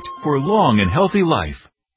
Act for long and healthy life.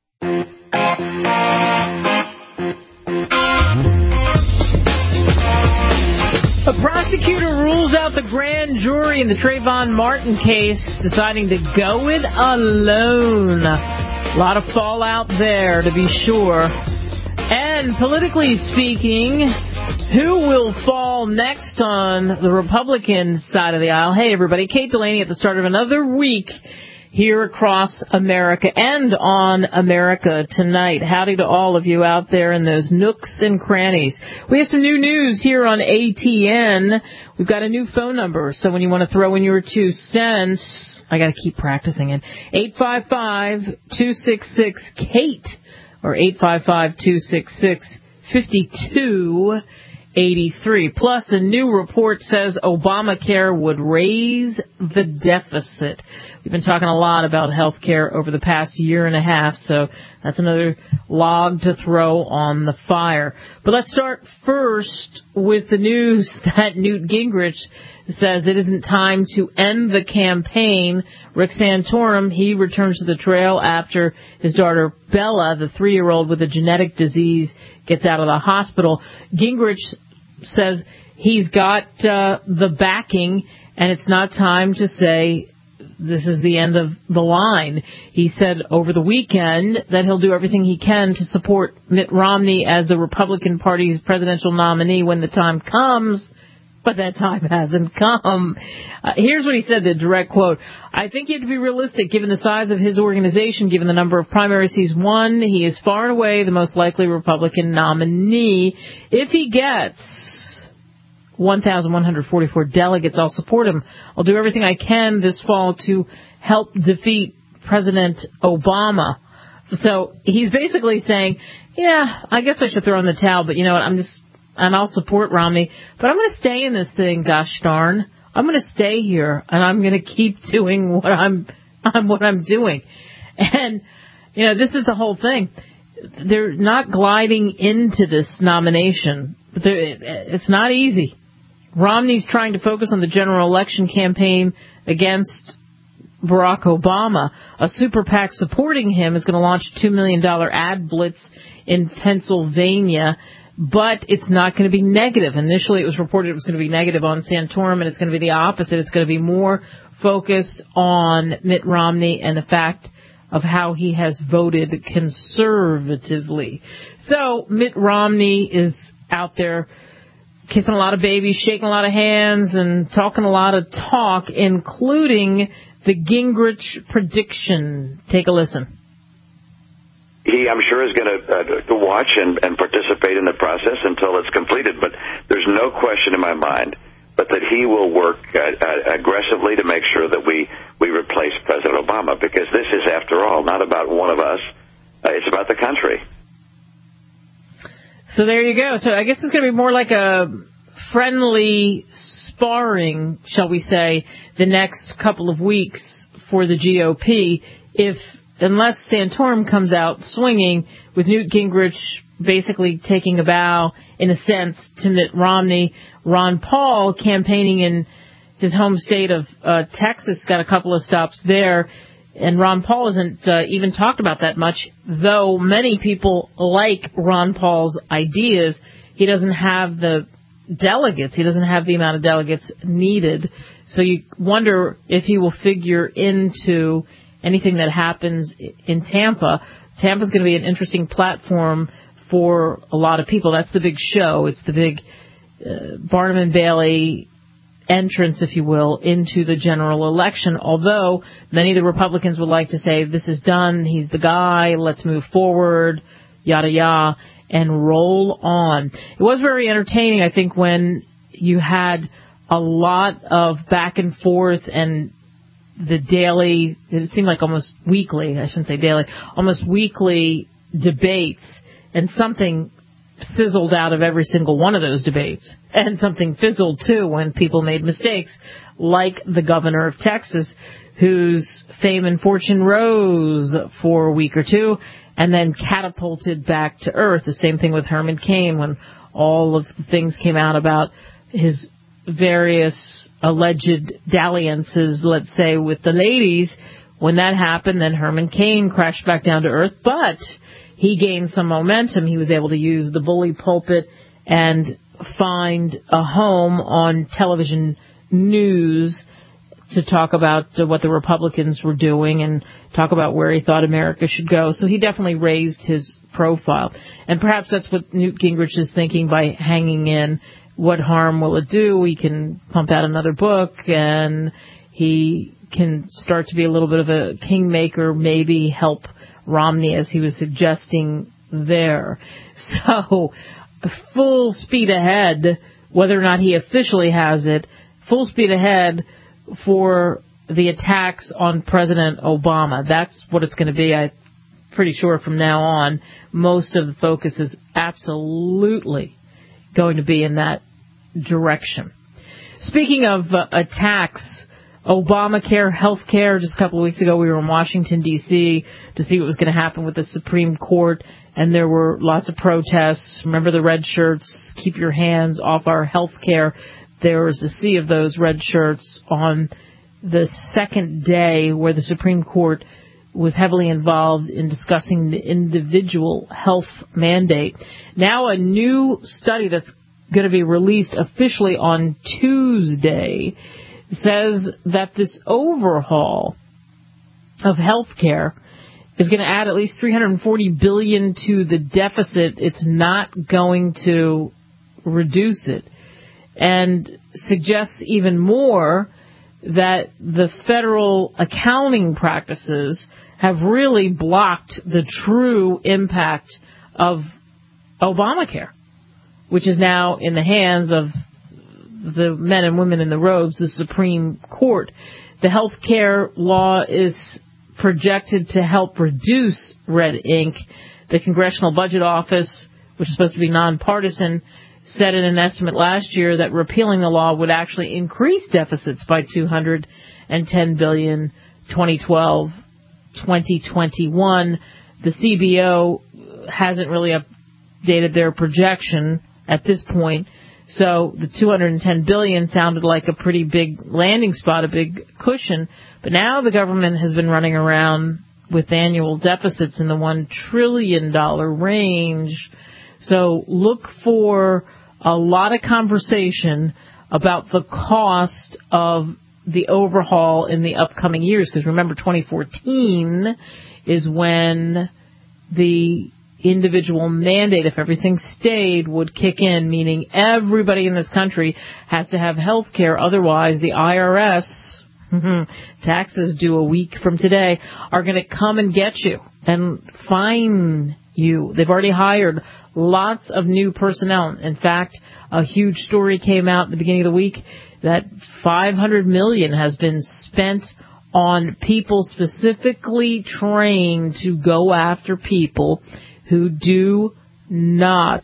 A prosecutor rules out the grand jury in the Trayvon Martin case, deciding to go it alone. A lot of fallout there, to be sure. And politically speaking, who will fall next on the Republican side of the aisle? Hey, everybody, Kate Delaney at the start of another week here across America and on America Tonight. Howdy to all of you out there in those nooks and crannies. We have some new news here on ATN. We've got a new phone number, so when you want to throw in your 2 cents, I got to keep practicing it. 855-266-KATE or 855-266-5283. Plus, a new report says Obamacare would raise the deficit. We've been talking a lot about health care over the past year and a half, so that's another log to throw on the fire. But let's start first with the news that Newt Gingrich says it isn't time to end the campaign. Rick Santorum, he returns to the trail after his daughter Bella, the 3-year-old with a genetic disease, gets out of the hospital. Gingrich says he's got the backing, and it's not time to say this is the end of the line. He said over the weekend that he'll do everything he can to support Mitt Romney as the Republican Party's presidential nominee when the time comes, but that time hasn't come. Here's what he said, the direct quote. I think you have to be realistic given the size of his organization, given the number of primaries he's won. He is far and away the most likely Republican nominee. If he gets 1,144 delegates, I'll support him. I'll do everything I can this fall to help defeat President Obama. So he's basically saying, yeah, I guess I should throw in the towel, but you know what, and I'll support Romney, but I'm going to stay in this thing, gosh darn. I'm going to stay here, and I'm going to keep doing what I'm doing. And, you know, this is the whole thing. They're not gliding into this nomination. It's not easy. Romney's trying to focus on the general election campaign against Barack Obama. A super PAC supporting him is going to launch a $2 million ad blitz in Pennsylvania, but it's not going to be negative. Initially, it was reported it was going to be negative on Santorum, and it's going to be the opposite. It's going to be more focused on Mitt Romney and the fact of how he has voted conservatively. So Mitt Romney is out there kissing a lot of babies, shaking a lot of hands, and talking a lot of talk, including the Gingrich prediction. Take a listen. He, I'm sure, is going to watch and participate in the process until it's completed. But there's no question in my mind but that he will work aggressively to make sure that we replace President Obama, because this is, after all, not about one of us. It's about the country. So there you go. So I guess it's going to be more like a friendly sparring, shall we say, the next couple of weeks for the GOP, unless Santorum comes out swinging, with Newt Gingrich basically taking a bow, in a sense, to Mitt Romney. Ron Paul campaigning in his home state of Texas, got a couple of stops there. And Ron Paul isn't even talked about that much, though many people like Ron Paul's ideas. He doesn't have the delegates. He doesn't have the amount of delegates needed. So you wonder if he will figure into anything that happens in Tampa. Tampa's going to be an interesting platform for a lot of people. That's the big show. It's the big Barnum and Bailey entrance, if you will, into the general election, although many of the Republicans would like to say, this is done, he's the guy, let's move forward, yada yada, and roll on. It was very entertaining, I think, when you had a lot of back and forth and the daily, it seemed like almost weekly, I shouldn't say daily, almost weekly debates, and something sizzled out of every single one of those debates. And something fizzled, too, when people made mistakes, like the governor of Texas, whose fame and fortune rose for a week or two and then catapulted back to earth. The same thing with Herman Cain, when all of the things came out about his various alleged dalliances, let's say, with the ladies. when that happened, then Herman Cain crashed back down to earth, but he gained some momentum. He was able to use the bully pulpit and find a home on television news to talk about what the Republicans were doing and talk about where he thought America should go. So he definitely raised his profile. And perhaps that's what Newt Gingrich is thinking by hanging in. What harm will it do? He can pump out another book, and he can start to be a little bit of a kingmaker, maybe help Romney, as he was suggesting there. So full speed ahead, whether or not he officially has it, full speed ahead for the attacks on President Obama. That's what it's going to be. I'm pretty sure from now on, most of the focus is absolutely going to be in that direction. Speaking of attacks, Obamacare, health care, just a couple of weeks ago we were in Washington, D.C. to see what was going to happen with the Supreme Court, and there were lots of protests. Remember the red shirts, keep your hands off our health care. There was a sea of those red shirts on the second day where the Supreme Court was heavily involved in discussing the individual health mandate. Now a new study that's going to be released officially on Tuesday says that this overhaul of health care is going to add at least $340 billion to the deficit. It's not going to reduce it, and suggests even more that the federal accounting practices have really blocked the true impact of Obamacare, which is now in the hands of the men and women in the robes, the Supreme Court. The health care law is projected to help reduce red ink. The Congressional Budget Office, which is supposed to be nonpartisan, said in an estimate last year that repealing the law would actually increase deficits by $210 billion, 2012, 2021. The CBO hasn't really updated their projection at this point, so the $210 billion sounded like a pretty big landing spot, a big cushion, but now the government has been running around with annual deficits in the $1 trillion range. So look for a lot of conversation about the cost of the overhaul in the upcoming years, because remember 2014 is when the individual mandate, if everything stayed, would kick in, meaning everybody in this country has to have health care. Otherwise, the IRS, taxes due a week from today, are going to come and get you and fine you. They've already hired lots of new personnel. In fact, a huge story came out at the beginning of the week that $500 million has been spent on people specifically trained to go after people who do not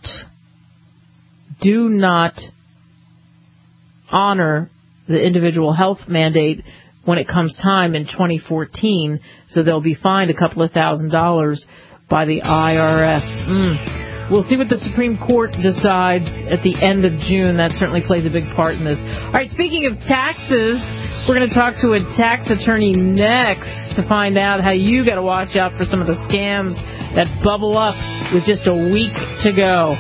honor the individual health mandate when it comes time in 2014. So they'll be fined a couple of $1,000s by the IRS. We'll see what the Supreme Court decides at the end of June. That certainly plays a big part in this. All right, speaking of taxes, we're going to talk to a tax attorney next to find out how you got to watch out for some of the scams that bubble up with just a week to go.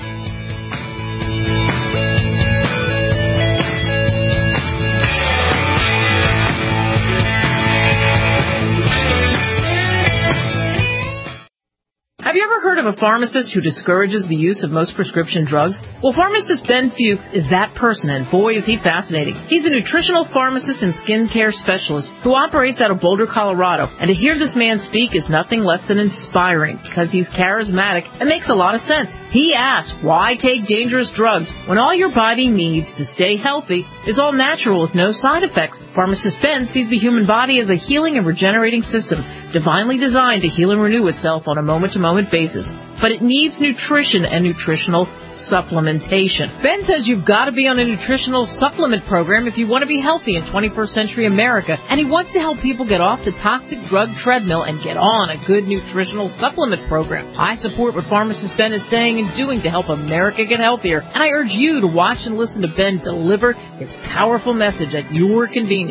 Have you ever heard of a pharmacist who discourages the use of most prescription drugs? Well, pharmacist Ben Fuchs is that person, and boy, is he fascinating. He's a nutritional pharmacist and skincare specialist who operates out of Boulder, Colorado. And to hear this man speak is nothing less than inspiring, because he's charismatic and makes a lot of sense. He asks, why take dangerous drugs when all your body needs to stay healthy is all natural with no side effects? Pharmacist Ben sees the human body as a healing and regenerating system, divinely designed to heal and renew itself on a moment-to-moment basis. But it needs nutrition and nutritional supplementation. Ben says you've got to be on a nutritional supplement program if you want to be healthy in 21st century America, and he wants to help people get off the toxic drug treadmill and get on a good nutritional supplement program. I support what pharmacist Ben is saying and doing to help America get healthier, and I urge you to watch and listen to Ben deliver his powerful message at your convenience.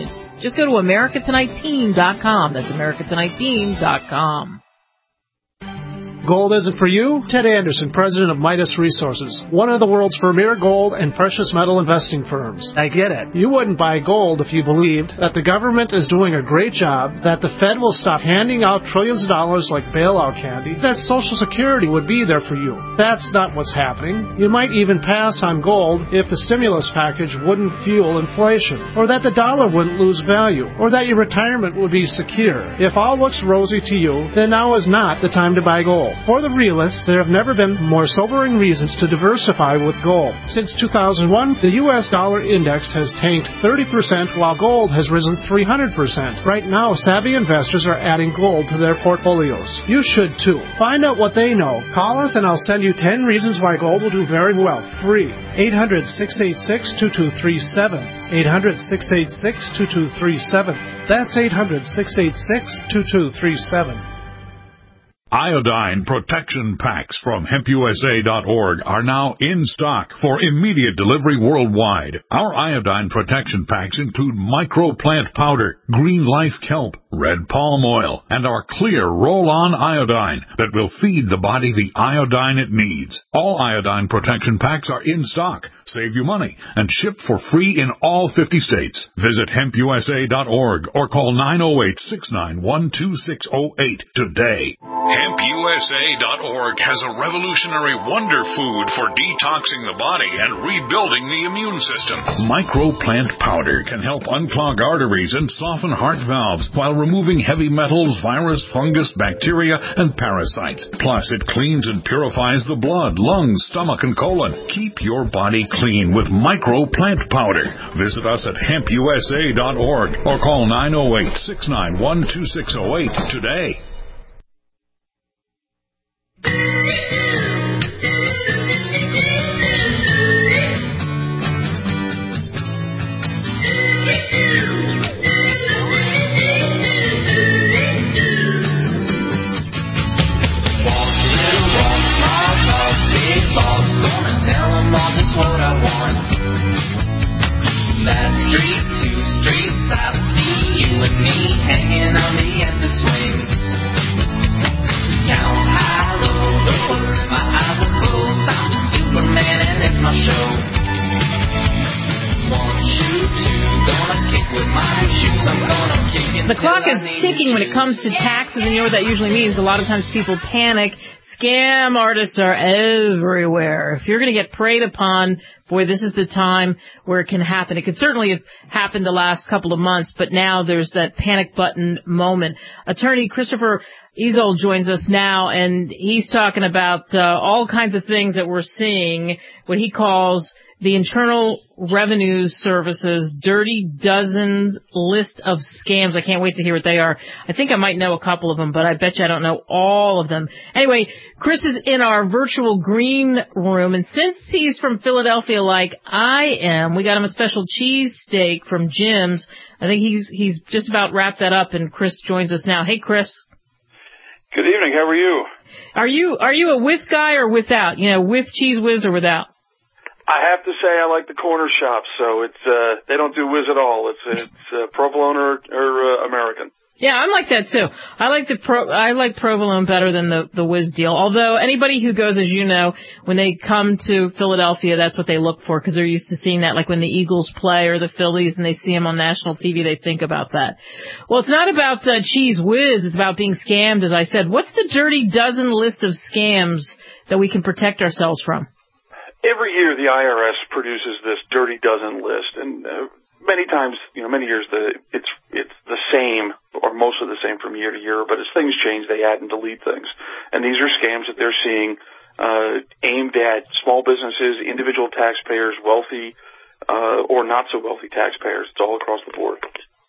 Just go to AmericaTonightTeam.com. That's AmericaTonightTeam.com. Gold isn't for you? Ted Anderson, president of Midas Resources, one of the world's premier gold and precious metal investing firms. I get it. You wouldn't buy gold if you believed that the government is doing a great job, that the Fed will stop handing out trillions of dollars like bailout candy, that Social Security would be there for you. That's not what's happening. You might even pass on gold if the stimulus package wouldn't fuel inflation, or that the dollar wouldn't lose value, or that your retirement would be secure. If all looks rosy to you, then now is not the time to buy gold. For the realists, there have never been more sobering reasons to diversify with gold. Since 2001, the U.S. dollar index has tanked 30%, while gold has risen 300%. Right now, savvy investors are adding gold to their portfolios. You should too. Find out what they know. Call us and I'll send you 10 reasons why gold will do very well. Free. 800-686-2237. 800-686-2237. That's 800-686-2237. Iodine protection packs from HempUSA.org are now in stock for immediate delivery worldwide. Our iodine protection packs include microplant powder, green life kelp, red palm oil, and our clear roll-on iodine that will feed the body the iodine it needs. All iodine protection packs are in stock, save you money, and shipped for free in all 50 states. Visit HempUSA.org or call 908-691-2608 today. HempUSA.org has a revolutionary wonder food for detoxing the body and rebuilding the immune system. Microplant powder can help unclog arteries and soften heart valves while removing heavy metals, virus, fungus, bacteria, and parasites. Plus, it cleans and purifies the blood, lungs, stomach, and colon. Keep your body clean with Microplant powder. Visit us at HempUSA.org or call 908-691-2608 today. The clock is ticking when it comes to taxes, and you know what that usually means. A lot of times people panic. Scam artists are everywhere. If you're going to get preyed upon, boy, this is the time where it can happen. It could certainly have happened the last couple of months, but now there's that panic button moment. Attorney Christopher Ezold joins us now, and he's talking about all kinds of things that we're seeing, what he calls the Internal Revenue Service's Dirty Dozens list of scams. I can't wait to hear what they are. I think I might know a couple of them, but I bet you I don't know all of them. Anyway, Chris is in our virtual green room, and since he's from Philadelphia like I am, we got him a special cheesesteak from Jim's. I think he's just about wrapped that up, and Chris joins us now. Hey, Chris. Good evening. How are you? Are you a with guy or without? You know, with Cheese Whiz or without? I have to say I like the corner shop, so it's they don't do whiz at all. It's provolone or American. Yeah, I'm like that too. I like provolone better than the whiz deal. Although anybody who goes, as you know, when they come to Philadelphia, that's what they look for because they're used to seeing that. Like when the Eagles play or the Phillies and they see them on national TV, they think about that. Well, it's not about Cheese Whiz. It's about being scammed, as I said. What's the Dirty Dozen list of scams that we can protect ourselves from? Every year, the IRS produces this Dirty Dozen list, and many times, many years, it's the same or mostly the same from year to year. But as things change, they add and delete things, and these are scams that they're seeing aimed at small businesses, individual taxpayers, wealthy or not so wealthy taxpayers. It's all across the board.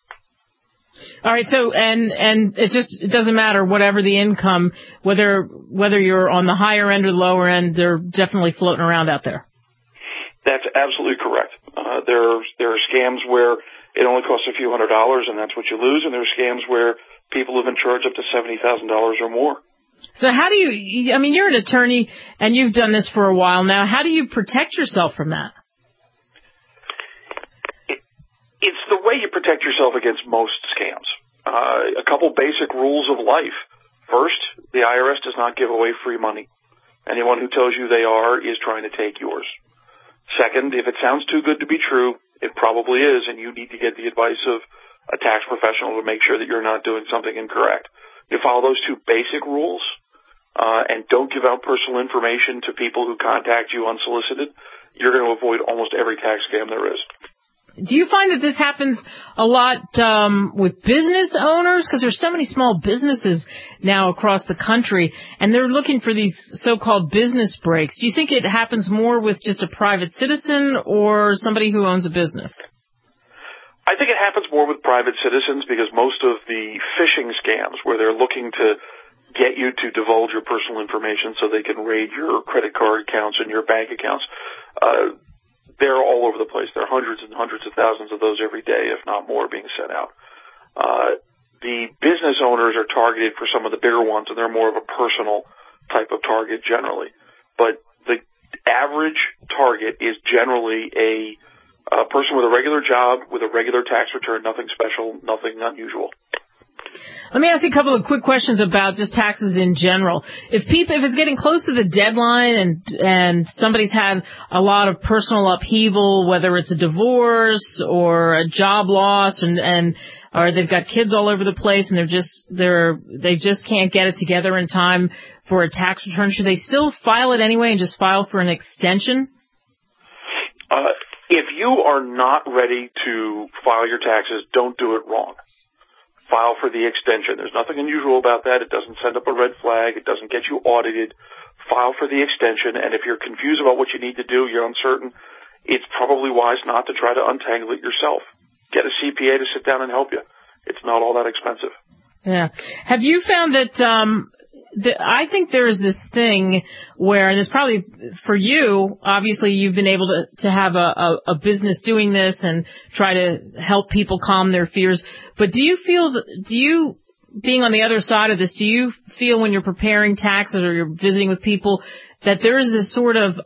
All right, so and it doesn't matter whatever the income, whether you're on the higher end or the lower end, they're definitely floating around out there. That's absolutely correct. There are scams where it only costs a few $100 and that's what you lose, and there are scams where people have been charged up to $70,000 or more. So how do you? I mean, you're an attorney and you've done this for a while now. How do you protect yourself from that? It's the way you protect yourself against most scams. A couple basic rules of life. First, the IRS does not give away free money. Anyone who tells you they are is trying to take yours. Second, if it sounds too good to be true, it probably is, and you need to get the advice of a tax professional to make sure that you're not doing something incorrect. You follow those two basic rules, and don't give out personal information to people who contact you unsolicited, you're going to avoid almost every tax scam there is. Do you find that this happens a lot with business owners? Because there's so many small businesses now across the country, and they're looking for these so-called business breaks. Do you think it happens more with just a private citizen or somebody who owns a business? I think it happens more with private citizens because most of the phishing scams where they're looking to get you to divulge your personal information so they can raid your credit card accounts and your bank accounts, they're all over the place. There are hundreds and hundreds of thousands of those every day, if not more, being sent out. The business owners are targeted for some of the bigger ones, and they're more of a personal type of target generally. But the average target is generally a person with a regular job, with a regular tax return, nothing special, nothing unusual. Let me ask you a couple of quick questions about just taxes in general. If it's getting close to the deadline and somebody's had a lot of personal upheaval, whether it's a divorce or a job loss or they've got kids all over the place and they just can't get it together in time for a tax return, should they still file it anyway and just file for an extension? If you are not ready to file your taxes, don't do it wrong. File for the extension. There's nothing unusual about that. It doesn't send up a red flag. It doesn't get you audited. File for the extension, and if you're confused about what you need to do, you're uncertain, it's probably wise not to try to untangle it yourself. Get a CPA to sit down and help you. It's not all that expensive. Yeah. Have you found that I think there's this thing where, and it's probably for you, obviously you've been able to have a business doing this and try to help people calm their fears. But do you, being on the other side of this, do you feel when you're preparing taxes or you're visiting with people that there is this sort of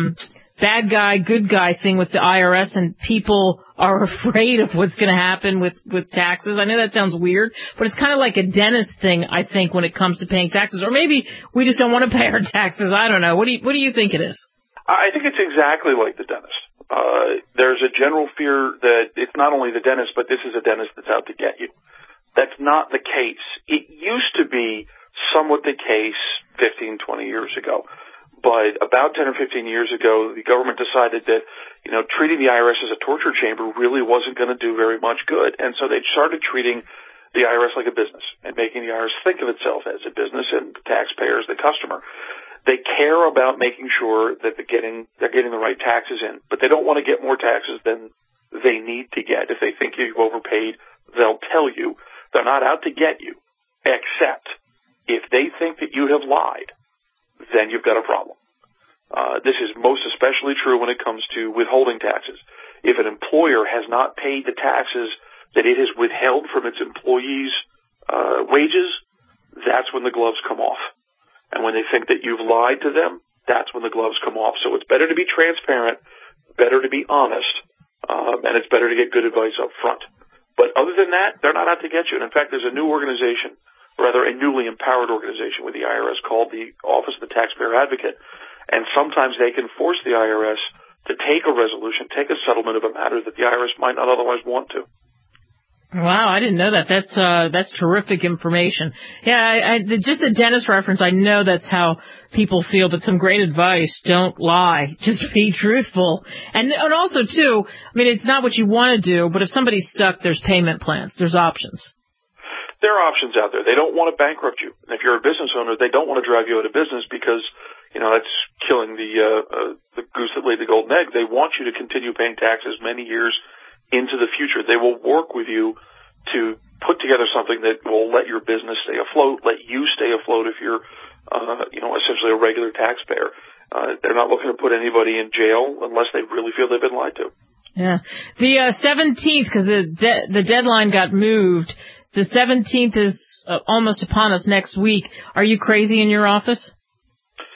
bad guy, good guy thing with the IRS and people are afraid of what's going to happen with taxes? I know that sounds weird, but it's kind of like a dentist thing, I think, when it comes to paying taxes. Or maybe we just don't want to pay our taxes. I don't know. What do you think it is? I think it's exactly like the dentist. There's a general fear that it's not only the dentist, but this is a dentist that's out to get you. That's not the case. It used to be somewhat the case 15, 20 years ago. But about 10 or 15 years ago, the government decided that, treating the IRS as a torture chamber really wasn't going to do very much good. And so they started treating the IRS like a business and making the IRS think of itself as a business and the taxpayer as the customer. They care about making sure that they're getting the right taxes in, but they don't want to get more taxes than they need to get. If they think you've overpaid, they'll tell you. They're not out to get you, except if they think that you have lied, then you've got a problem. This is most especially true when it comes to withholding taxes. If an employer has not paid the taxes that it has withheld from its employees' wages, that's when the gloves come off. And when they think that you've lied to them, that's when the gloves come off. So it's better to be transparent, better to be honest, and it's better to get good advice up front. But other than that, they're not out to get you. And in fact, there's a new organization, rather a newly empowered organization with the IRS called the Office of the Taxpayer Advocate. And sometimes they can force the IRS to take a resolution, take a settlement of a matter that the IRS might not otherwise want to. Wow, I didn't know that. That's terrific information. Yeah, just the dentist reference, I know that's how people feel, but some great advice. Don't lie. Just be truthful. And also, too, I mean, it's not what you want to do, but if somebody's stuck, there's payment plans. There's options. There are options out there. They don't want to bankrupt you. And if you're a business owner, they don't want to drive you out of business because, that's killing the goose that laid the golden egg. They want you to continue paying taxes many years into the future. They will work with you to put together something that will let your business stay afloat, let you stay afloat if you're, essentially a regular taxpayer. They're not looking to put anybody in jail unless they really feel they've been lied to. Yeah. The 17th, because the deadline got moved, the 17th is almost upon us next week. Are you crazy in your office?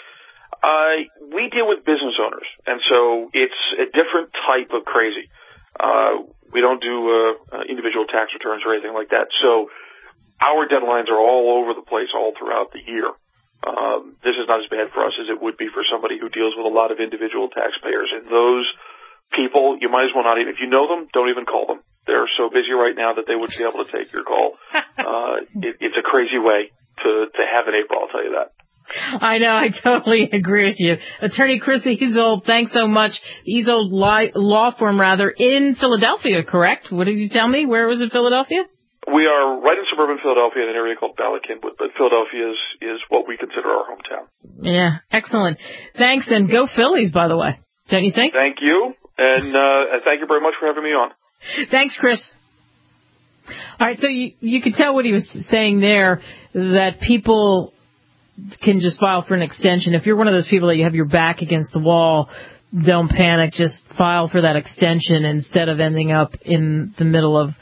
We deal with business owners, and so it's a different type of crazy. We don't do individual tax returns or anything like that. So our deadlines are all over the place all throughout the year. This is not as bad for us as it would be for somebody who deals with a lot of individual taxpayers. And those people, you might as well not even, if you know them, don't even call them. They're so busy right now that they wouldn't be able to take your call. It's a crazy way to have in April, I'll tell you that. I know, I totally agree with you. Attorney Chris Easold, thanks so much. Easold Law Firm, in Philadelphia, correct? What did you tell me? Where was it, Philadelphia? We are right in suburban Philadelphia in an area called Bala Cynwyd, but Philadelphia is what we consider our hometown. Yeah, excellent. Thanks, and go Phillies, by the way. Don't you think? Thank you, and thank you very much for having me on. Thanks, Chris. All right, so you could tell what he was saying there, that people can just file for an extension. If you're one of those people that you have your back against the wall, don't panic. Just file for that extension instead of ending up in the middle of,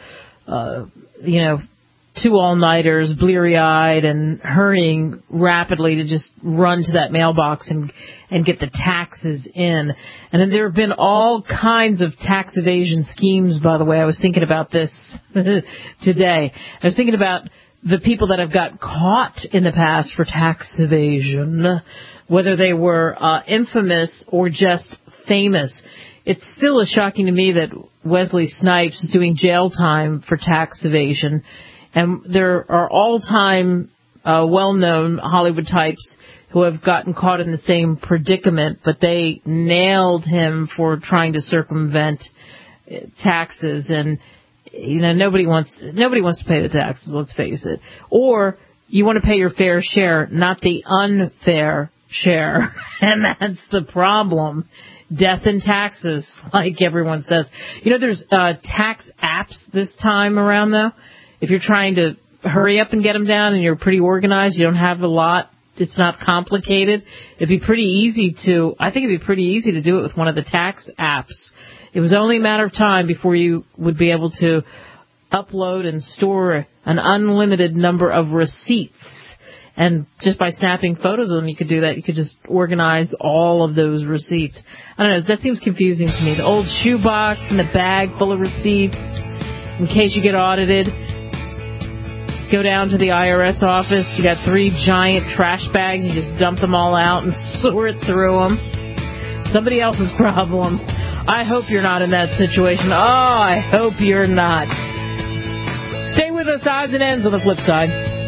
2 all-nighters, bleary-eyed, and hurrying rapidly to just run to that mailbox and get the taxes in. And then there have been all kinds of tax evasion schemes, by the way. I was thinking about this today. I was thinking about the people that have got caught in the past for tax evasion, whether they were infamous or just famous. It still is shocking to me that Wesley Snipes is doing jail time for tax evasion. And there are all-time well-known Hollywood types who have gotten caught in the same predicament, but they nailed him for trying to circumvent taxes. And nobody wants to pay the taxes, let's face it. Or you want to pay your fair share, not the unfair share. And that's the problem. Death and taxes, like everyone says. There's tax apps this time around, though. If you're trying to hurry up and get them down and you're pretty organized, you don't have a lot, it's not complicated, I think it'd be pretty easy to do it with one of the tax apps. It was only a matter of time before you would be able to upload and store an unlimited number of receipts. And just by snapping photos of them, you could do that. You could just organize all of those receipts. I don't know, that seems confusing to me. The old shoebox and the bag full of receipts in case you get audited. Go down to the IRS office. You got 3 giant trash bags. You just dump them all out and sort through them. Somebody else's problem. I hope you're not in that situation. Oh, I hope you're not. Stay with us. Odds and ends on the flip side.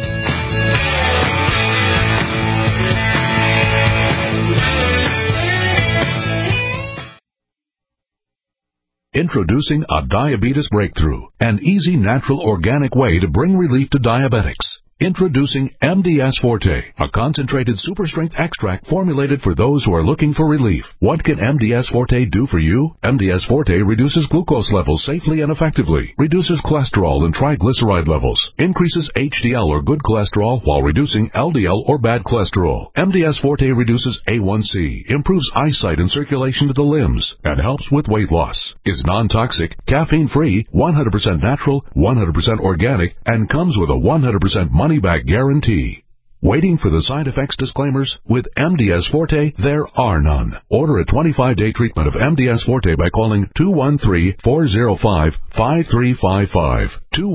Introducing a diabetes breakthrough, an easy, natural, organic way to bring relief to diabetics. Introducing MDS Forte, a concentrated super-strength extract formulated for those who are looking for relief. What can MDS Forte do for you? MDS Forte reduces glucose levels safely and effectively, reduces cholesterol and triglyceride levels, increases HDL or good cholesterol while reducing LDL or bad cholesterol. MDS Forte reduces A1C, improves eyesight and circulation to the limbs, and helps with weight loss. Is non-toxic, caffeine-free, 100% natural, 100% organic, and comes with a 100% money-back guarantee. Waiting for the side effects disclaimers? With MDS Forte, there are none. Order a 25-day treatment of MDS Forte by calling 213-405-5355,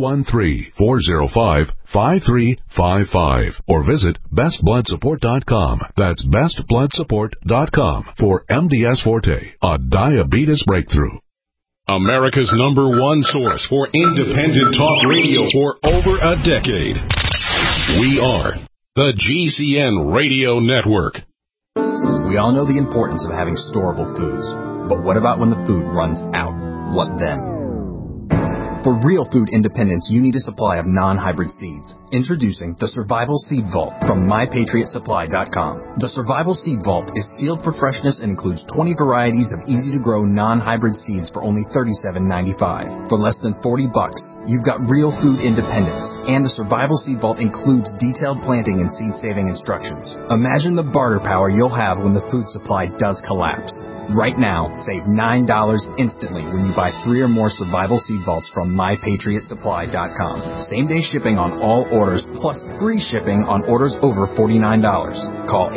213-405-5355, or visit bestbloodsupport.com. That's bestbloodsupport.com for MDS Forte, a diabetes breakthrough. America's #1 source for independent talk radio for over a decade. We are the GCN Radio Network. We all know the importance of having storable foods, but what about when the food runs out? What then? For real food independence, you need a supply of non-hybrid seeds. Introducing the Survival Seed Vault from MyPatriotSupply.com. The Survival Seed Vault is sealed for freshness and includes 20 varieties of easy-to-grow non-hybrid seeds for only $37.95. For less than $40, you've got real food independence. And the Survival Seed Vault includes detailed planting and seed-saving instructions. Imagine the barter power you'll have when the food supply does collapse. Right now, save $9 instantly when you buy 3 or more Survival Seed Vaults from on MyPatriotSupply.com. Same-day shipping on all orders, plus free shipping on orders over $49. Call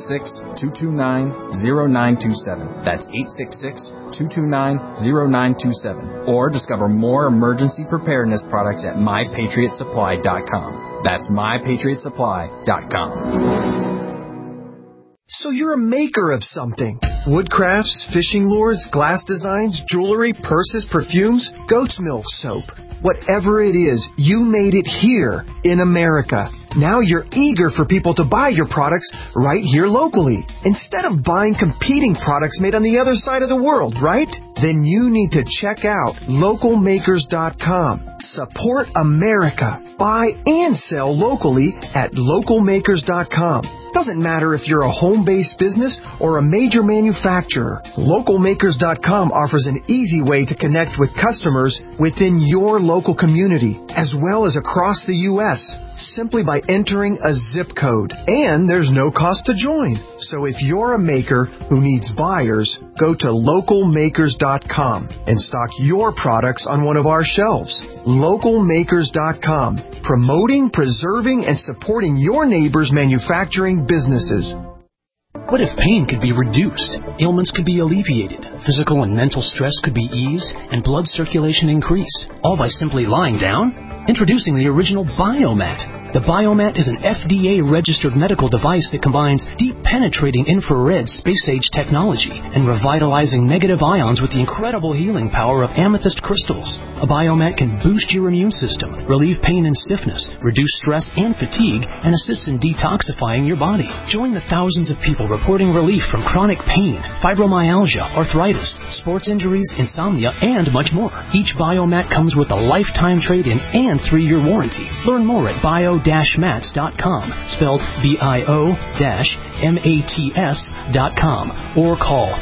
866-229-0927. That's 866-229-0927. Or discover more emergency preparedness products at MyPatriotSupply.com. That's MyPatriotSupply.com. So you're a maker of something. Woodcrafts, fishing lures, glass designs, jewelry, purses, perfumes, goat's milk soap. Whatever it is, you made it here in America. Now you're eager for people to buy your products right here locally, instead of buying competing products made on the other side of the world, right? Then you need to check out localmakers.com. Support America. Buy and sell locally at localmakers.com. Doesn't matter if you're a home-based business or a major manufacturer. Localmakers.com offers an easy way to connect with customers within your local community, as well as across the U.S., simply by entering a zip code. And there's no cost to join. So if you're a maker who needs buyers, go to localmakers.com and stock your products on one of our shelves. Localmakers.com, promoting, preserving, and supporting your neighbors' manufacturing businesses. What if pain could be reduced, ailments could be alleviated, physical and mental stress could be eased, and blood circulation increased, all by simply lying down? Introducing the original Biomat. The Biomat is an FDA-registered medical device that combines deep penetrating infrared space-age technology and revitalizing negative ions with the incredible healing power of amethyst crystals. A Biomat can boost your immune system, relieve pain and stiffness, reduce stress and fatigue, and assists in detoxifying your body. Join the thousands of people reporting relief from chronic pain, fibromyalgia, arthritis, sports injuries, insomnia, and much more. Each Biomat comes with a lifetime trade-in and 3-year warranty. Learn more at bio-mats.com, spelled bio-mats.com, or call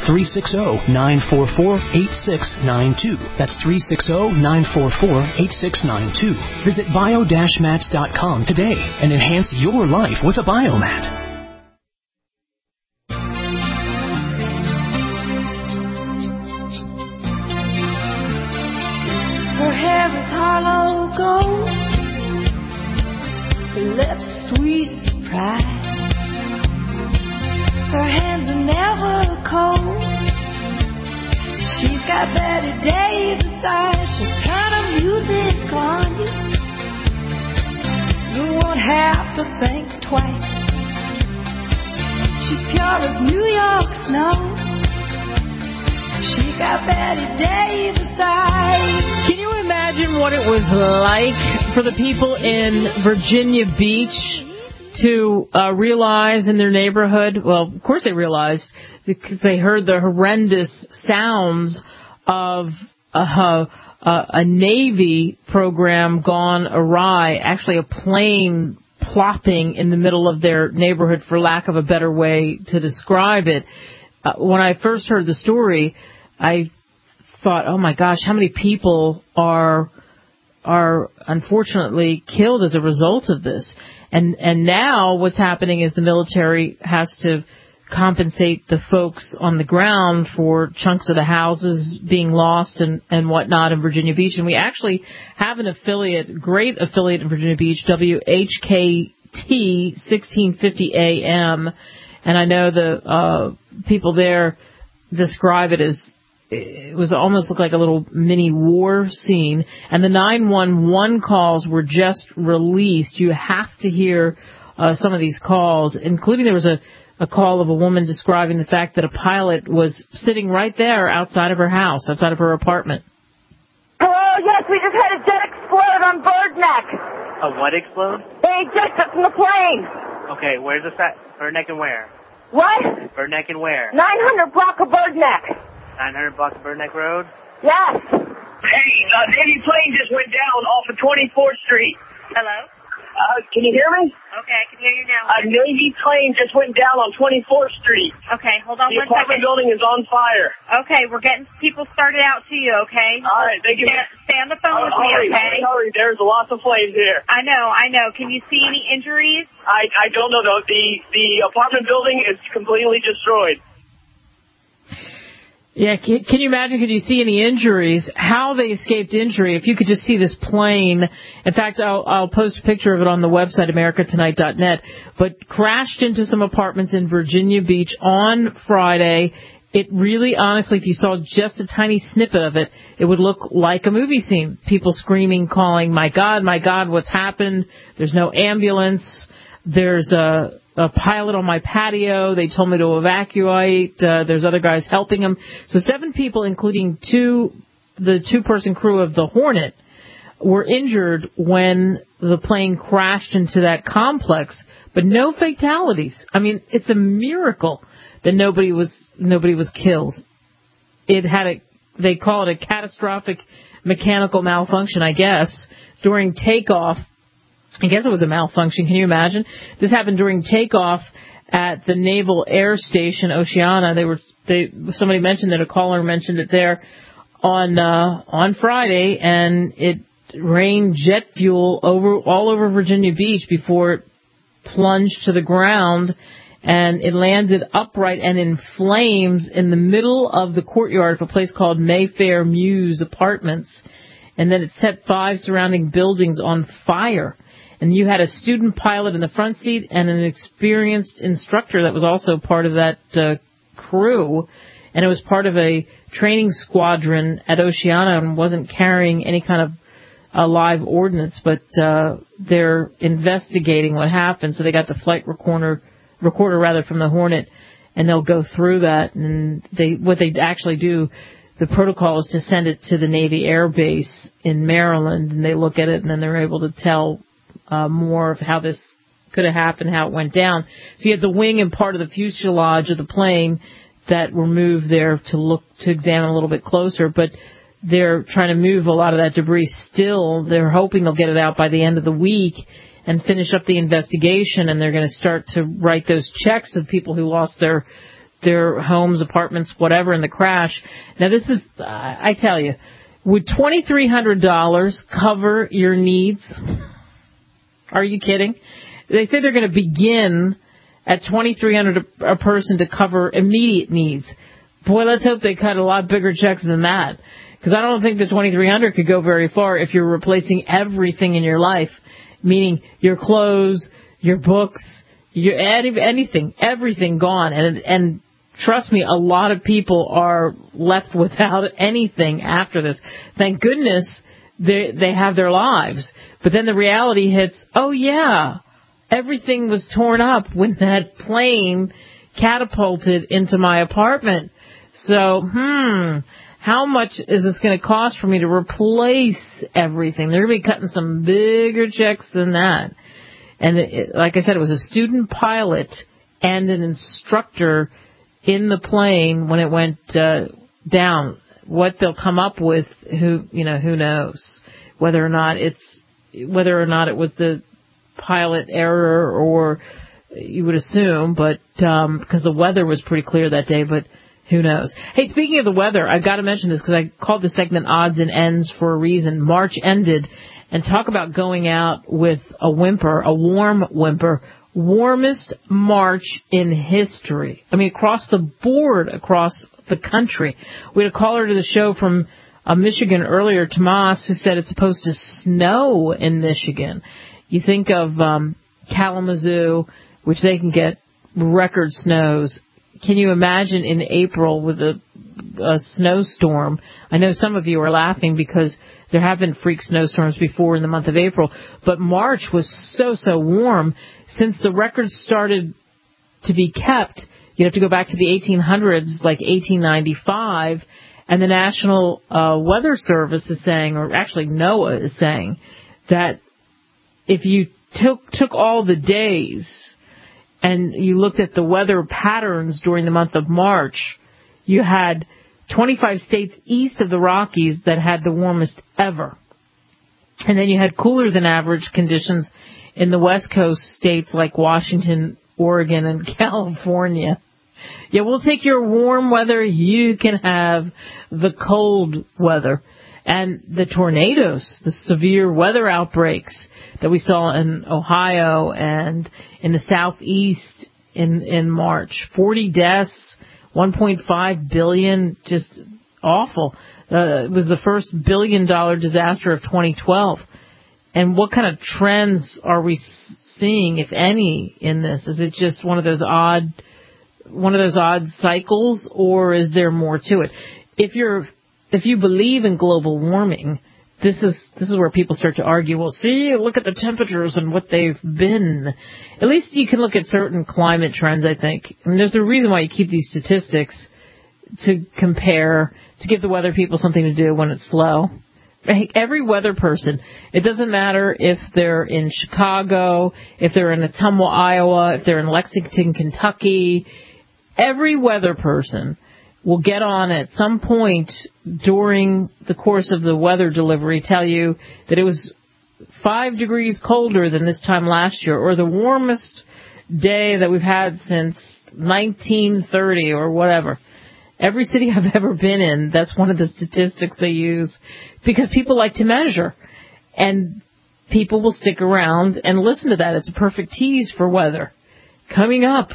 360-944-8692. That's 360-944-8692. Visit bio-mats.com today and enhance your life with a Biomat. Her hair is hollow gold, her lips sweet surprise. Her hands are never cold. She's got Betty Davis eyes. She'll turn her music on you. You won't have to think twice. She's pure as New York snow. She got Betty Davis eyes. Can you imagine what it was like for the people in Virginia Beach to realize in their neighborhood? Well, of course they realized because they heard the horrendous sounds of a Navy program gone awry, actually a plane plopping in the middle of their neighborhood, for lack of a better way to describe it. When I first heard the story, I thought, oh my gosh, how many people are unfortunately killed as a result of this? And now what's happening is the military has to compensate the folks on the ground for chunks of the houses being lost and whatnot in Virginia Beach. And we actually have an affiliate, great affiliate in Virginia Beach, WHKT 1650 AM. And I know the people there describe it as it was almost looked like a little mini war scene. And the 911 calls were just released. You have to hear some of these calls, including there was a call of a woman describing the fact that a pilot was sitting right there outside of her house, outside of her apartment. Hello, yes, we just had a jet explode on Bird Neck. A what explode? They ejected from the plane. Okay, where's this at? Bird Neck and where? What? Bird Neck and where? 900 block of Bird Neck. 900 block of Bird Neck Road? Yes. Hey, Navy plane just went down off of 24th Street. Hello? Can you hear me? Okay, I can hear you now. A Navy plane just went down on 24th Street. Okay, hold on the one second. The apartment building is on fire. Okay, we're getting people started out to you, okay? All right, thank you. Stay on the phone with me, okay? Hurry, there's lots of flames here. I know. Can you see any injuries? I don't know, though. The apartment building is completely destroyed. Yeah, can you imagine, could you see any injuries, how they escaped injury, if you could just see this plane. In fact, I'll post a picture of it on the website, americatonight.net, but crashed into some apartments in Virginia Beach on Friday. It really, honestly, if you saw just a tiny snippet of it, it would look like a movie scene. People screaming, calling, my God, what's happened? There's no ambulance. There's a pilot on my patio. They told me to evacuate. There's other guys helping them. So 7 people, including the two-person crew of the Hornet, were injured when the plane crashed into that complex, but no fatalities. I mean, it's a miracle that nobody was killed. They call it a catastrophic mechanical malfunction, I guess, during takeoff. I guess it was a malfunction. Can you imagine? This happened during takeoff at the Naval Air Station, Oceana. Somebody mentioned that, a caller mentioned it there on Friday, and it rained jet fuel all over Virginia Beach before it plunged to the ground, and it landed upright and in flames in the middle of the courtyard of a place called Mayfair Mews Apartments, and then it set 5 surrounding buildings on fire. And you had a student pilot in the front seat and an experienced instructor that was also part of that crew. And it was part of a training squadron at Oceana and wasn't carrying any kind of live ordnance. But they're investigating what happened. So they got the flight recorder from the Hornet, and they'll go through that. And what they actually do, the protocol is to send it to the Navy Air Base in Maryland, and they look at it, and then they're able to tell more of how this could have happened, how it went down. So you had the wing and part of the fuselage of the plane that were moved there to examine a little bit closer, but they're trying to move a lot of that debris still. They're hoping they'll get it out by the end of the week and finish up the investigation, and they're going to start to write those checks of people who lost their homes, apartments, whatever in the crash. Now this is, I tell you, would $2,300 cover your needs? Are you kidding? They say they're going to begin at $2,300 a person to cover immediate needs. Boy, let's hope they cut a lot bigger checks than that, because I don't think the $2,300 could go very far if you're replacing everything in your life, meaning your clothes, your books, anything, everything gone. And trust me, a lot of people are left without anything after this. Thank goodness they have their lives. But then the reality hits, oh yeah, everything was torn up when that plane catapulted into my apartment. So, how much is this going to cost for me to replace everything? They're going to be cutting some bigger checks than that. And like I said, it was a student pilot and an instructor in the plane when it went down. What they'll come up with, who knows? Whether or not it was the pilot error, or you would assume, but because the weather was pretty clear that day, but who knows? Hey, speaking of the weather, I've got to mention this because I called the segment Odds and Ends for a reason. March ended, and talk about going out with a warm whimper. Warmest March in history. I mean, across the board, across the country. We had a caller to the show from Michigan earlier, Tomas, who said it's supposed to snow in Michigan. You think of Kalamazoo, which they can get record snows. Can you imagine in April with a snowstorm? I know some of you are laughing because there have been freak snowstorms before in the month of April, but March was so warm. Since the records started to be kept, you have to go back to the 1800s, like 1895, and the National Weather Service is saying, or actually NOAA is saying, that if you took all the days and you looked at the weather patterns during the month of March, you had 25 states east of the Rockies that had the warmest ever. And then you had cooler than average conditions in the West Coast states like Washington, Oregon, and California. Yeah, we'll take your warm weather. You can have the cold weather. And the tornadoes, the severe weather outbreaks that we saw in Ohio and in the southeast in March. 40 deaths, $1.5 billion, just awful. It was the first $1 billion disaster of 2012. And what kind of trends are we seeing, if any, in this? Is it just one of those odd cycles, or is there more to it? If you believe in global warming, this is where people start to argue. Well, see, look at the temperatures and what they've been. At least you can look at certain climate trends, I think. And there's a reason why you keep these statistics to compare, to give the weather people something to do when it's slow. Every weather person, it doesn't matter if they're in Chicago, if they're in Ottumwa, Iowa, if they're in Lexington, Kentucky, every weather person will get on at some point during the course of the weather delivery, tell you that it was 5 degrees colder than this time last year, or the warmest day that we've had since 1930 or whatever. Every city I've ever been in, that's one of the statistics they use, because people like to measure. And people will stick around and listen to that. It's a perfect tease for weather. Coming up,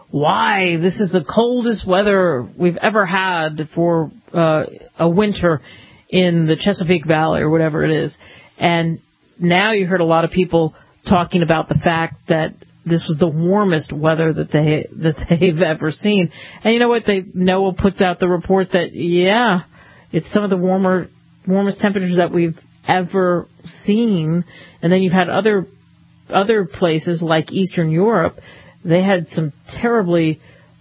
why this is the coldest weather we've ever had for a winter in the Chesapeake Valley or whatever it is. And now you heard a lot of people talking about the fact that this was the warmest weather that they've ever seen. And you know what? NOAA puts out the report that, yeah, it's some of the warmest temperatures that we've ever seen. And then you've had other places like Eastern Europe. They had some terribly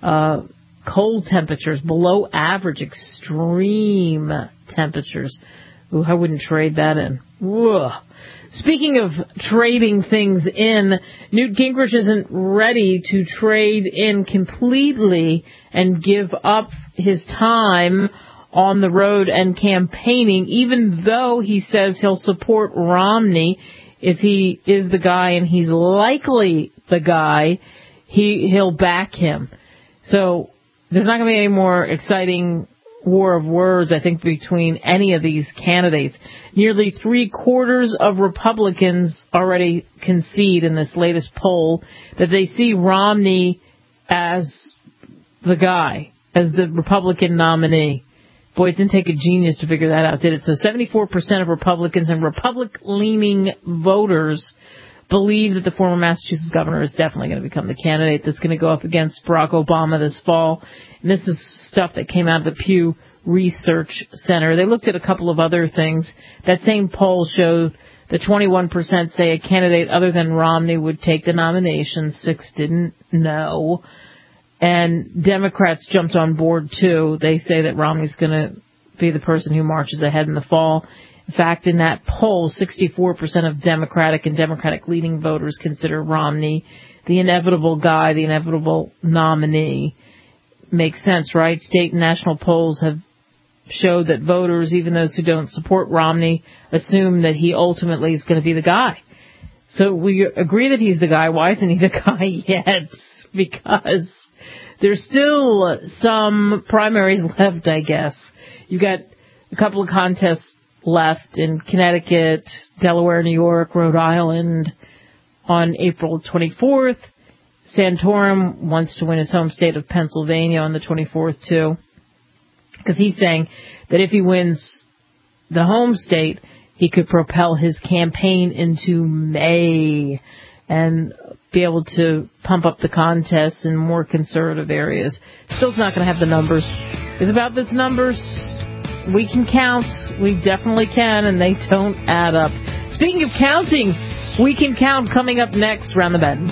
cold temperatures, below average, extreme temperatures. Ooh, I wouldn't trade that in. Ugh. Speaking of trading things in, Newt Gingrich isn't ready to trade in completely and give up his time on the road and campaigning, even though he says he'll support Romney if he is the guy, and he's likely the guy. He'll back him. So there's not going to be any more exciting war of words, I think, between any of these candidates. Nearly 3/4 of Republicans already concede in this latest poll that they see Romney as the guy, as the Republican nominee. Boy, it didn't take a genius to figure that out, did it? So 74% of Republicans and Republican-leaning voters believe that the former Massachusetts governor is definitely going to become the candidate that's going to go up against Barack Obama this fall. And this is stuff that came out of the Pew Research Center. They looked at a couple of other things. That same poll showed that 21% say a candidate other than Romney would take the nomination. 6 didn't know. And Democrats jumped on board, too. They say that Romney's going to be the person who marches ahead in the fall. In fact, in that poll, 64% of Democratic and Democratic-leaning voters consider Romney the inevitable guy, the inevitable nominee. Makes sense, right? State and national polls have showed that voters, even those who don't support Romney, assume that he ultimately is going to be the guy. So we agree that he's the guy. Why isn't he the guy yet? Because there's still some primaries left, I guess. You've got a couple of contests left in Connecticut, Delaware, New York, Rhode Island on April 24th. Santorum wants to win his home state of Pennsylvania on the 24th, too, because he's saying that if he wins the home state, he could propel his campaign into May and be able to pump up the contests in more conservative areas. Still's not going to have the numbers. It's about those numbers. We can count. We definitely can, and they don't add up. Speaking of counting, we can count coming up next, Round the Bend.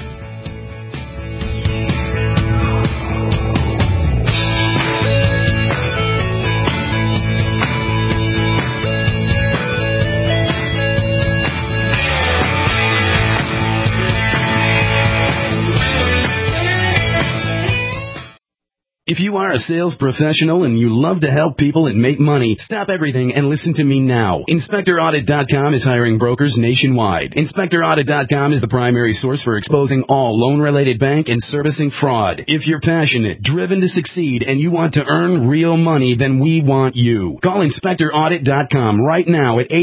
If you are a sales professional and you love to help people and make money, stop everything and listen to me now. InspectorAudit.com is hiring brokers nationwide. InspectorAudit.com is the primary source for exposing all loan-related bank and servicing fraud. If you're passionate, driven to succeed, and you want to earn real money, then we want you. Call InspectorAudit.com right now at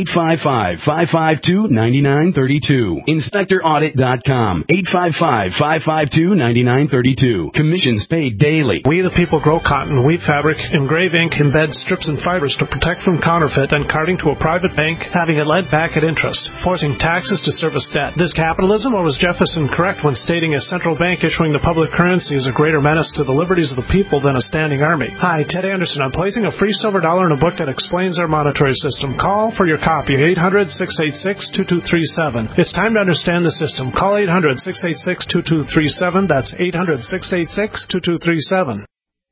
855-552-9932. InspectorAudit.com, 855-552-9932. Commissions paid daily. We the the people grow cotton, weave fabric, engrave ink, embed strips and fibers to protect from counterfeit, then carting to a private bank, having it lent back at interest, forcing taxes to service debt. This capitalism, or was Jefferson correct when stating a central bank issuing the public currency is a greater menace to the liberties of the people than a standing army? Hi, Ted Anderson. I'm placing a free silver dollar in a book that explains our monetary system. Call for your copy, 800-686-2237. It's time to understand the system. Call 800-686-2237. That's 800-686-2237.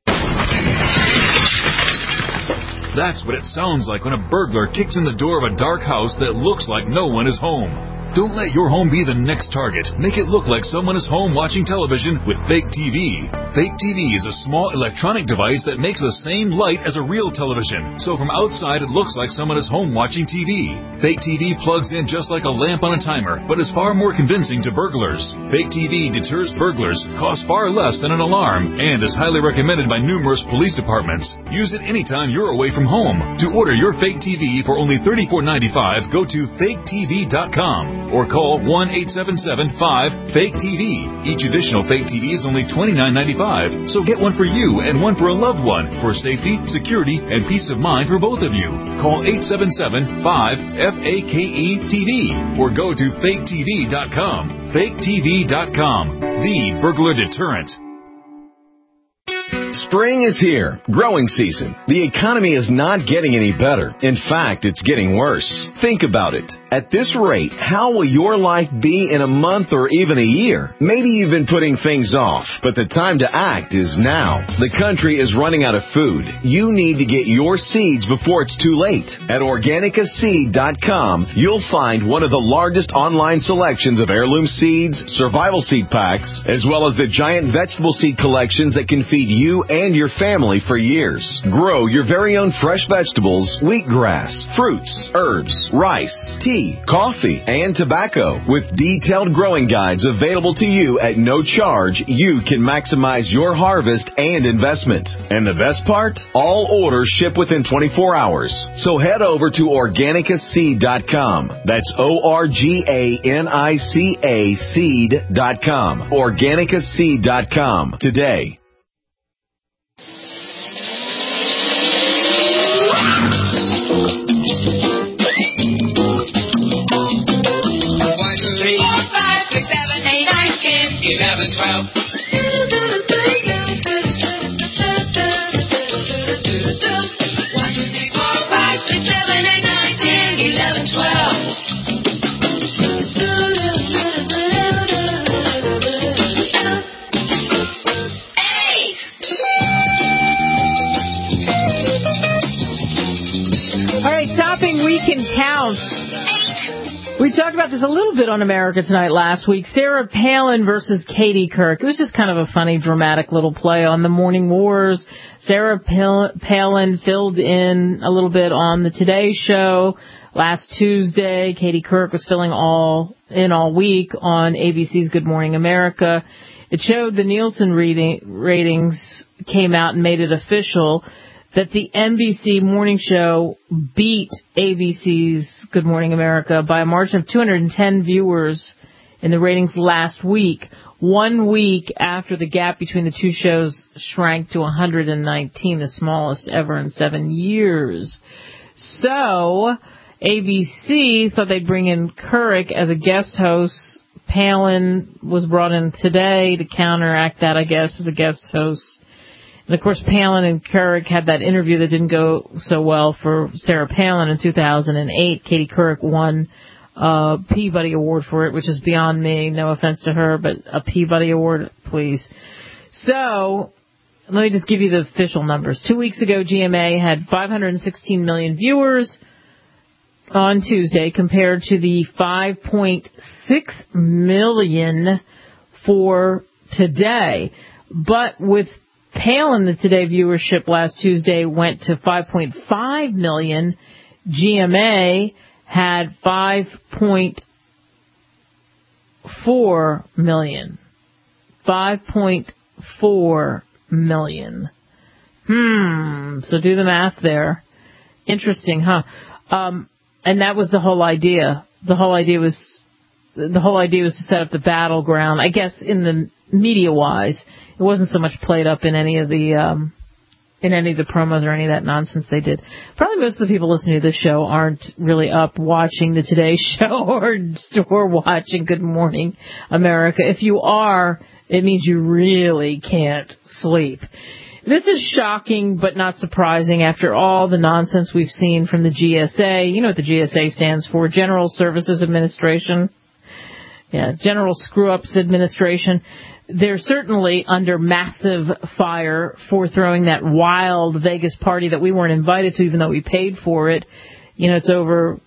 That's what it sounds like when a burglar kicks in the door of a dark house that looks like no one is home. Don't let your home be the next target. Make it look like someone is home watching television with Fake TV. Fake TV is a small electronic device that makes the same light as a real television. So from outside, it looks like someone is home watching TV. Fake TV plugs in just like a lamp on a timer, but is far more convincing to burglars. Fake TV deters burglars, costs far less than an alarm, and is highly recommended by numerous police departments. Use it anytime you're away from home. To order your Fake TV for only $34.95, go to faketv.com. or call 1-877-5-FAKE-TV. Each additional Fake TV is only $29.95, so get one for you and one for a loved one for safety, security, and peace of mind for both of you. Call 877-5-FAKE-TV or go to faketv.com. faketv.com, the burglar deterrent. Spring is here. Growing season. The economy is not getting any better. In fact, it's getting worse. Think about it. At this rate, how will your life be in a month or even a year? Maybe you've been putting things off, but the time to act is now. The country is running out of food. You need to get your seeds before it's too late. At OrganicaSeed.com, you'll find one of the largest online selections of heirloom seeds, survival seed packs, as well as the giant vegetable seed collections that can feed you and your family for years. Grow your very own fresh vegetables, wheatgrass, fruits, herbs, rice, tea, coffee, and tobacco. With detailed growing guides available to you at no charge, you can maximize your harvest and investment. And the best part? All orders ship within 24 hours. So head over to OrganicaSeed.com. That's ORGANICA seed.com. OrganicaSeed.com today. We talked about this a little bit on America Tonight last week. Sarah Palin versus Katie Couric. It was just kind of a funny, dramatic little play on the Morning Wars. Sarah Palin filled in a little bit on the Today Show last Tuesday. Katie Couric was filling all week on ABC's Good Morning America. It showed the Nielsen ratings came out and made it official that the NBC morning show beat ABC's Good Morning America by a margin of 210 viewers in the ratings last week, 1 week after the gap between the two shows shrank to 119, the smallest ever in 7 years. So, ABC thought they'd bring in Couric as a guest host. Palin was brought in today to counteract that, I guess, as a guest host. And, of course, Palin and Couric had that interview that didn't go so well for Sarah Palin in 2008. Katie Couric won a Peabody Award for it, which is beyond me. No offense to her, but a Peabody Award, please. So, let me just give you the official numbers. 2 weeks ago, GMA had 516 million viewers on Tuesday compared to the 5.6 million for today. But with Palin, the Today viewership last Tuesday went to 5.5 million. GMA had 5.4 million. 5.4 million. So do the math there. Interesting, huh? And that was the whole idea. The whole idea was the whole idea was to set up the battleground. I guess in the media-wise, it wasn't so much played up in any of the promos or any of that nonsense they did. Probably most of the people listening to this show aren't really up watching the Today Show or watching Good Morning America. If you are, it means you really can't sleep. This is shocking but not surprising after all the nonsense we've seen from the GSA. You know what the GSA stands for? General Services Administration. Yeah, General Screw-Ups Administration. They're certainly under massive fire for throwing that wild Vegas party that we weren't invited to, even though we paid for it. You know, it's over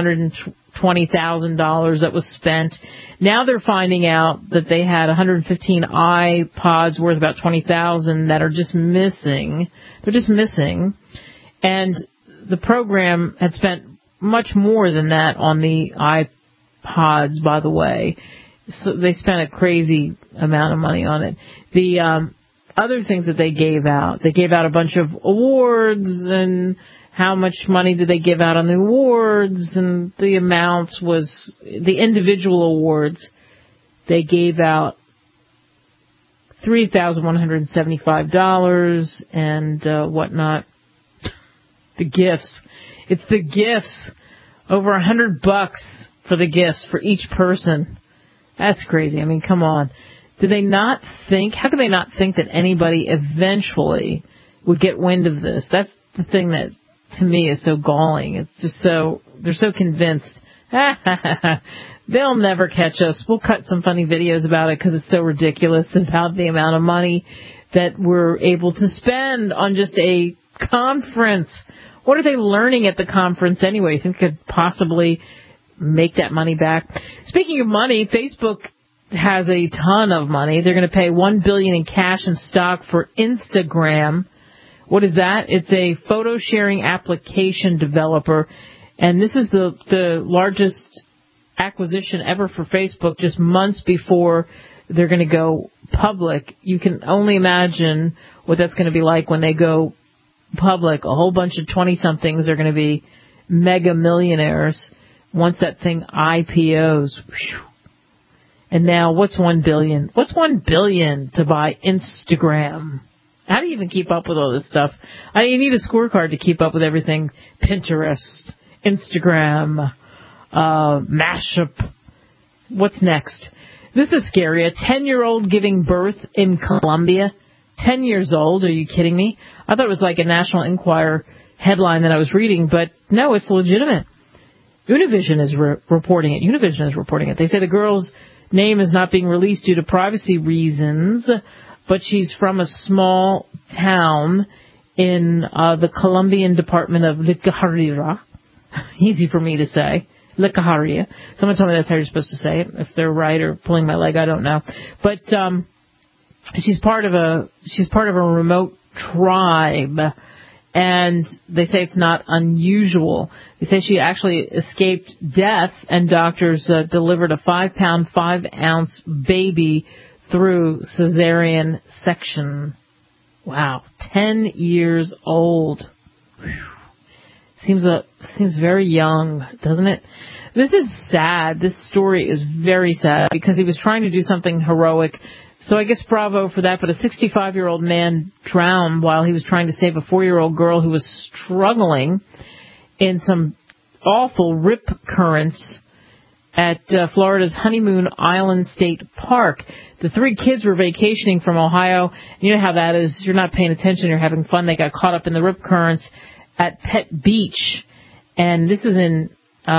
$820,000 that was spent. Now they're finding out that they had 115 iPods worth about $20,000 that are just missing. They're just missing. And the program had spent much more than that on the iPods, by the way. So they spent a crazy amount of money on it. The other things that they gave out a bunch of awards, and how much money did they give out on the awards, and the amounts was the individual awards. They gave out $3,175 and whatnot. The gifts. It's the gifts. Over $100 for the gifts for each person. That's crazy. I mean, come on. Did they not think, how could they not think that anybody eventually would get wind of this? That's the thing that, to me, is so galling. It's just so, they're so convinced. They'll never catch us. We'll cut some funny videos about it because it's so ridiculous about the amount of money that we're able to spend on just a conference. What are they learning at the conference anyway? You think could possibly make that money back? Speaking of money, Facebook has a ton of money. They're going to pay $1 billion in cash and stock for Instagram. What is that? It's a photo sharing application developer, and this is the largest acquisition ever for Facebook, just months before they're going to go public. You can only imagine what that's going to be like when they go public. A whole bunch of 20-somethings are going to be mega millionaires once that thing IPOs. Whew. And now, what's $1 billion? What's $1 billion to buy Instagram? How do you even keep up with all this stuff? You need a scorecard to keep up with everything. Pinterest, Instagram, Mashup. What's next? This is scary. A 10-year-old giving birth in Colombia. 10 years old. Are you kidding me? I thought it was like a National Enquirer headline that I was reading, but no, it's legitimate. Univision is reporting it. They say the girl's name is not being released due to privacy reasons, but she's from a small town in the Colombian department of La Guajira. Easy for me to say. La Guajira. Someone told me that's how you're supposed to say it. If they're right or pulling my leg, I don't know. But she's part of a remote tribe. And they say it's not unusual. They say she actually escaped death, and doctors delivered a 5-pound, 5-ounce baby through cesarean section. Wow, 10 years old. Whew. Seems very young, doesn't it? This is sad. This story is very sad because he was trying to do something heroic. So I guess bravo for that, but a 65-year-old man drowned while he was trying to save a 4-year-old girl who was struggling in some awful rip currents at Florida's Honeymoon Island State Park. The 3 kids were vacationing from Ohio. You know how that is. You're not paying attention. You're having fun. They got caught up in the rip currents at Pet Beach. And this is in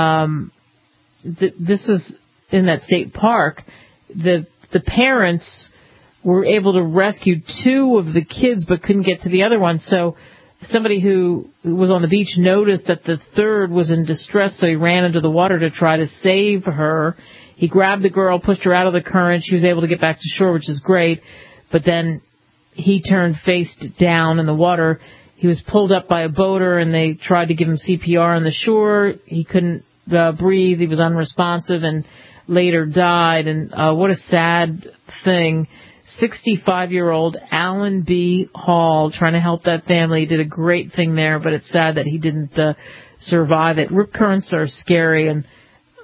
that state park. The parents were able to rescue 2 of the kids but couldn't get to the other one. So somebody who was on the beach noticed that the 3rd was in distress, so he ran into the water to try to save her. He grabbed the girl, pushed her out of the current. She was able to get back to shore, which is great. But then he turned face down in the water. He was pulled up by a boater, and they tried to give him CPR on the shore. He couldn't breathe. He was unresponsive and later died. And what a sad thing. 65-year-old Alan B. Hall trying to help that family. Did a great thing there, but it's sad that he didn't survive it. Rip currents are scary, and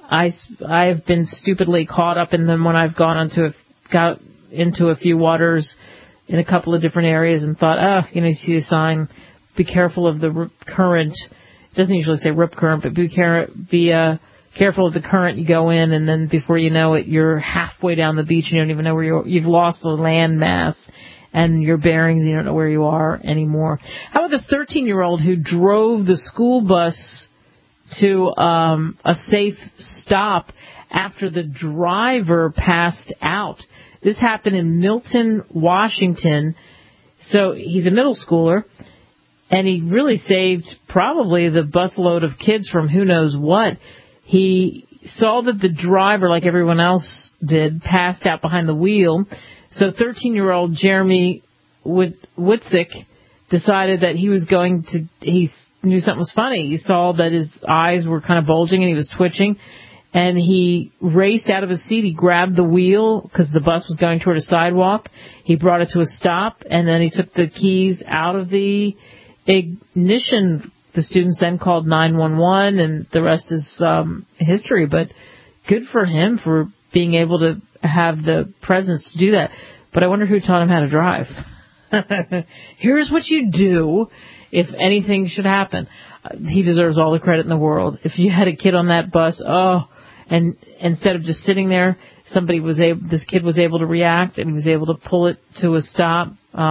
I've been stupidly caught up in them when I've got into a few waters in a couple of different areas and thought, you see a sign, be careful of the rip current. It doesn't usually say rip current, but be careful of the current you go in, and then before you know it, you're halfway down the beach and you don't even know where you've lost the land mass and your bearings, you don't know where you are anymore. How about this 13-year-old who drove the school bus to a safe stop after the driver passed out? This happened in Milton, Washington. So he's a middle schooler, and he really saved probably the busload of kids from who knows what. He saw that the driver, like everyone else did, passed out behind the wheel. So 13-year-old Jeremy Witzik decided that he knew something was funny. He saw that his eyes were kind of bulging and he was twitching. And he raced out of his seat. He grabbed the wheel because the bus was going toward a sidewalk. He brought it to a stop, and then he took the keys out of the ignition. The students then called 911, and the rest is history. But good for him for being able to have the presence to do that. But I wonder who taught him how to drive. Here's what you do if anything should happen. He deserves all the credit in the world. If you had a kid on that bus, and instead of just sitting there, this kid was able to react and he was able to pull it to a stop.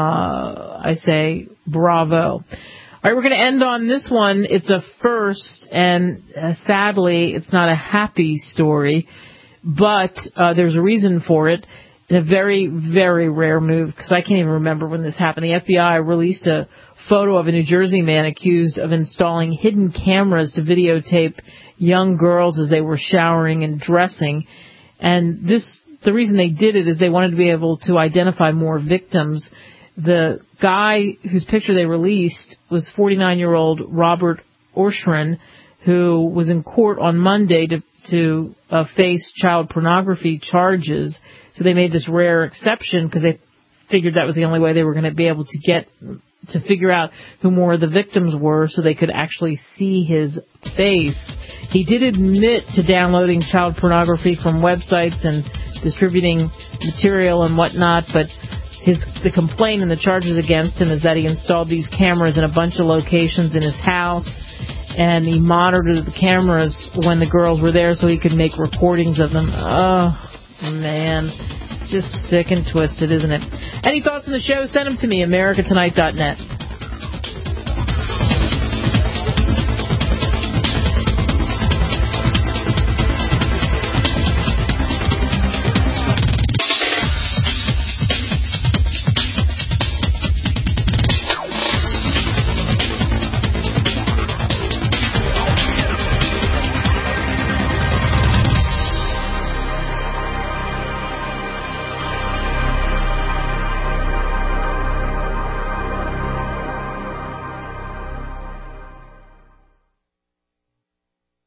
I say bravo. All right, we're going to end on this one. It's a first, and sadly, it's not a happy story, but there's a reason for it. In a very, very rare move, because I can't even remember when this happened. The FBI released a photo of a New Jersey man accused of installing hidden cameras to videotape young girls as they were showering and dressing. And the reason they did it is they wanted to be able to identify more victims. The guy whose picture they released was 49-year-old Robert Orshran, who was in court on Monday to face child pornography charges. So they made this rare exception because they figured that was the only way they were going to be able to get to figure out who more of the victims were so they could actually see his face. He did admit to downloading child pornography from websites and distributing material and whatnot, but the complaint and the charges against him is that he installed these cameras in a bunch of locations in his house, and he monitored the cameras when the girls were there so he could make recordings of them. Oh, man. Just sick and twisted, isn't it? Any thoughts on the show? Send them to me, americatonight.net.